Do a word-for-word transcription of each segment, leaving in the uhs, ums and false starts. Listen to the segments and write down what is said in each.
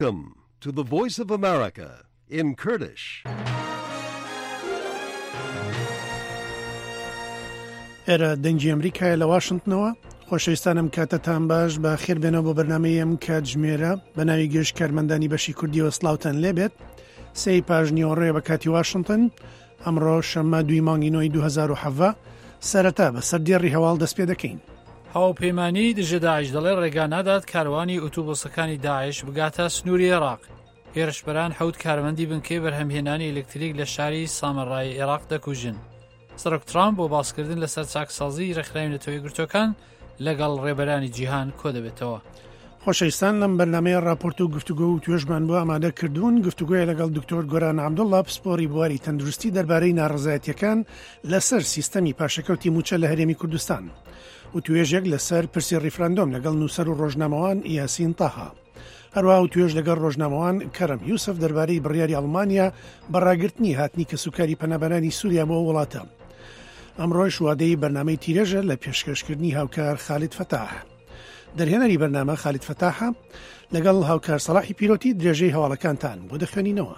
Welcome to the Voice of America in Kurdish. ئێرە دەنگی ئەمریکایە لە واشنگتنەوە خۆشەویستانم کاتتان باش بە خێر بێنەوە بۆ بەرنامەیەم کاتژمێرە بە ناوی گەشت کارمەندانی بەشی کوردیەوە سڵاوتان لێبێت سێی پاش نیوەڕێ بە کاتی واشنگتن ئەمڕۆ شەممە دوی مانگی نۆی دوو هەزار و هەڤە سەرەتا بە سەردێڕی هەواڵ دەست پێ دەکەین. هاوپەیمانی دژە داعش دەڵێ ڕێگا نادات کاروانی ئۆتۆبۆسەکانی داعش بگاتە سنووری عێراق. هێرشبەران حەوت کارمەندی بنکەی بەرهەمهێنانی ئەلکتریک لە شاری سامەڕای عێراق دەکوژن. سەرۆک ترامپ بۆ باسکردن لەسەر چاکسازی ڕێکخراوی نەتەوەیەکی گرتوەکان لەگەڵ ڕێبەرانی جیهان کۆ دەبێتەوە. خۆشەویستان لەم بەرنامەیە راپۆرت و گفتوگۆ و توێژمان بۆ ئامادە کردوون. گفتوگۆیە لەگەڵ دکتۆر گۆران عەبدوڵڵا پسپۆڕی بواری تەندروستی دەربارەی ناڕەزایەتیەکان لەسەر سیستەمی پاشەکەوتی موچە لە هەرێمی کوردستان و توێژێک لەسەر پرسی ڕیفراندۆم لەگەڵ نووسەر و ڕۆژنامەوان یاسین تاها. هەروەها و توێژ لەگەڵ ڕۆژنامەوان کەرەم یوسف دەربارەی بڕیاری ئەڵمانیا بەڕاگررتنی هاتنی کەسوکاری پەنابەرانی سووریا بۆ وڵاتە. ئەمڕۆژ وادەی بەرنامەی تیرەژە لە پێشکەشکردنی هاوکار خالید فتاح. دەرهێنەری بەرنامە خالید فتاحە لەگەڵ هاوکار سەلاحی پیرۆتی درێژەی هەواڵەکانتان بۆ دەخوێنینەوە.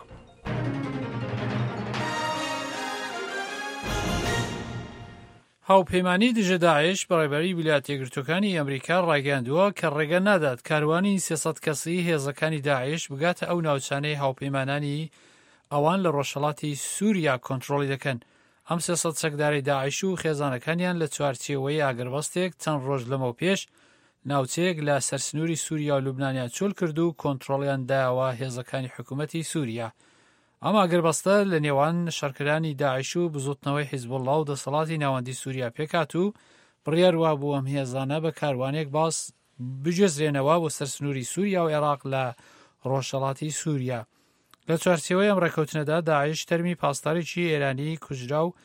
هاوپەیمانی دژە داعش بەڕێبەری ویلایەتە یەکگرتووەکانی ئەمریکا ڕاگەیاندووە کە ڕێگە نادات کاروانی سێسەد کەسی هێزەکانی داعش بگاتە ئەو ناوچانەی هاوپەیمانانی ئەوان لە ڕۆژهەڵاتی سووریا کۆنتڕۆڵی دەکەن. ئەم سێسەد چەکداری داعش و خێزانەکانیان لە چوارچێوەی ئاگربەستێک چەند ڕۆژ لەمەوە پێش ناوچەیەک لە سەرسنووری سووریا و لوبنانیان چۆل کرد و کۆنتڕۆڵیان داوە هێزەکانی حکوومەتی سووریا. ئەم ئاگربەستە لە نێوان شەڕکردانی داعش و بزوتنەوەی حیزبوڵڵا و دەسەڵاتی ناوەندی سووریا پێکات و بڕیار وا بوو ئەم هێزانە بە کاروانێک باس بجێزرێنەوە بۆ سەرسنووری سووریا و عێراق لە ڕۆژهەڵاتی سووریا. لە چوارچێوەی ئەم ڕێکەوتنەدا داعش تەرمی پاسدارێکی ئێرانی کوژرا و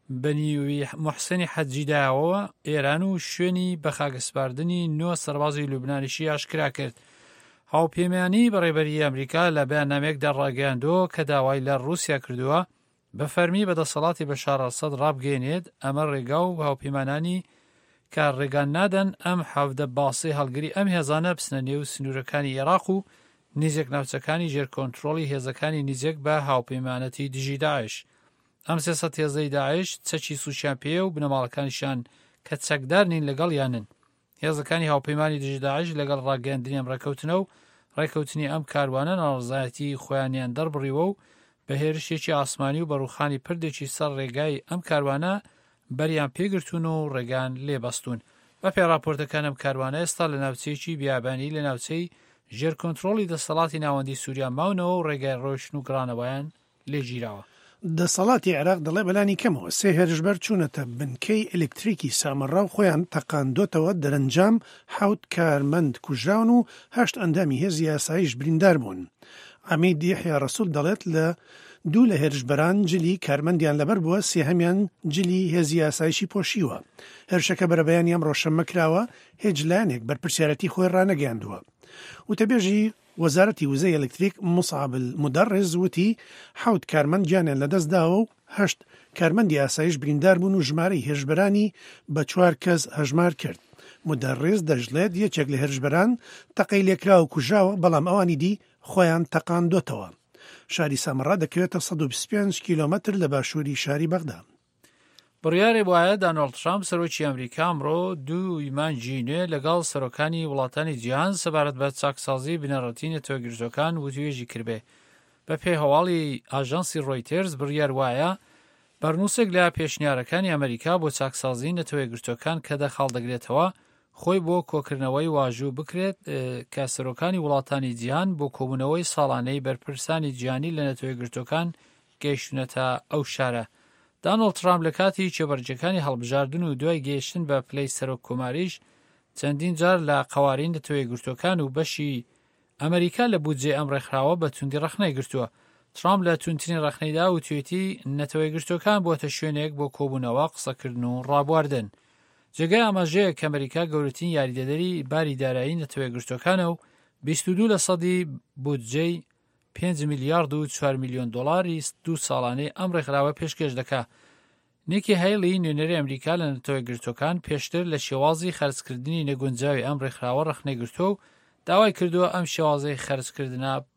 بەنیوی محسەنی حەجیدایەوە ئێران و شوێنی بە خاکسپاردنی نۆ سەربازی لوبنانیشی ئاشکرا کرد. هاوپەیمانی بەڕێبەری ئەمریکا لە بەیاننامەیەکدا ڕاگەیاندووە کە داوای لە ڕووسیا کردووە بە فەرمی بەدەسەڵاتی بەشار ئەسەد ڕابگەێنێت ئەمە ڕێگا و هاوپەیمانانی کە ڕێگان نادەن ئەم حەودە باسی هەڵگری ئەم هێزانە بچنە نێو سنوورەکانی عێراق و نزیک ناوچەکانی ژێرکۆنتڕۆڵی هێزەکانی نزیک بە هاوپەیمانەتی دژی داعش. ئەم سێسەد هێزەی داعش چەکی سووچیان پێ و بنەماڵەکانیشان کە چەکدار نین لەگەڵ یانن. هێزەکانی هاوپەیمانی دژی داعش لەگەڵ ڕاگەاندنی ئەم ڕێکەوتنە و ڕێکەوتنی ئەم کاروانە ناڕزایەتی خۆیانیان دەربڕیوە و بە هێرشێکی ئاسمانی و بەڕووخانی پردێکی سەر ڕێگای ئەم کاروانە بەریان پێگرتوون و ڕێگان لێبەستون. بە پێ راپۆرتەکان ئەم کاروانە ئێستا لە ناوچەیەکی بیابانی لە ناوچەی ژێرکۆنتڕۆڵی دەسەڵاتی ناوەندی سووریا ماونەوە و ڕێگای ڕۆشن و گرانەوەیان لێگیراوە. دەسەڵاتی عێراق دەڵێ بەلانی کەمەوە سێ هێرشبەر چوونەتە بنکەی ئەلکتریکی سامەڕا و خۆیان تەقاندۆتەوە دەرەنجام حەوت کارمەند کوژراون و هەشت ئەندامی هێزی یاساییش بریندار بوون. عەمید یەحیا ڕەسوول دەڵێت لە دوو لە هێرشبەران جلی کارمەندیان لەبەر بووە، سێهەمیان جلی هێزی یاساییشی پۆشیوە. هێرشەکە بەرەبەیانی ئەم ڕۆژشەممە کراوە هیچ لایەنێک بەرپرسیارەتی خۆی ڕانەگەیاندووە. وتەبێژی وەزارەتی وزەی ئەلکتریک مصعب المدەڕز وتی حەوت کارمەند گیانیان لەدەستداوە و هەشت کارمەندی ئاسایش بریندار بوون و ژمارەی هێرشبەرانی بە چوار کەس هەژمار کرد. مدەڕز دەژڵێت یەکێک لە هێرشبەران تەقەی لێکرا و کوژاوە، بەڵام ئەوانی دی خۆیان تەقاندۆتەوە. شاری سامەڕا دەکەوێتە سەد و بیست و پێنج کیلۆمەتر لە باشووری شاری بەغدا. بڕیارێ وایە داناڵد ترامپ سەرۆکی ئەمریکا ئەمڕۆ دوو مانگی نوێ لەگەڵ سەرۆکانی وڵاتانی جیهان سەبارەت بە چاکسازی بنەڕەتی نەتەوەیەکگرتووەکان وتوێژی کردبێ. بە پێی هەواڵی ئاژانسی ڕۆیتێرز بڕیار وایە بەرنووسێک لە پێشنیارەکانی ئەمریکا بۆ چاکسازی نەتەوەیەکگرتووەکان کە دەخاڵ دەگرێتەوە خۆی بۆ کۆکردنەوەی واژوو بکرێت کە سەرۆکانی وڵاتانی جیهان بۆ کۆبوونەوەی ساڵانەی بەرپرسانی جیهانی لە نەتەوەیەکگرتووەکان گەیشتونەتە ئەو شارە. داناڵد ترامپ لە کاتی چێبەرجەکانی هەڵبژاردن و دوای گەیشتن بە پلەی سەرۆک کۆماریش چەندین جار لە قەوارین نەتەوەیەکگرتووەکان و بەشی ئەمریکا لە بودجێ ئەم ڕێکخراوە بە توندی ڕەخنەی گرتووە. ترامپ لە توندترین ڕەخنەیدا و توێتی نەتەوەیەکگرتووەکان بۆتە شوێنێک بۆ کۆبوونەوە، قسەکردن و ڕابواردن. جێگای ئاماژەیە کە ئەمریکا گەورەترین یاریدەدەری باری دارایی نەتەوەیەکگرتووەکانە و بیست و دوو لە سەدی بودجەی پێنج میلیارد و چوار میلیۆن دۆڵاری دوو ساڵانەی ئەم ڕێکخراوە پێشکەش دەکات. نیکی هەیلی نوێنەری ئەمریکا لە نەتەوەیەکگرتووەکان پێشتر لە شێوازی خەرجکردنی نەگونجاوی ئەم ڕێکخراوە ڕەخنەی گرتووە و داوای کردووە ئەم شێوازەی خەرجکردنە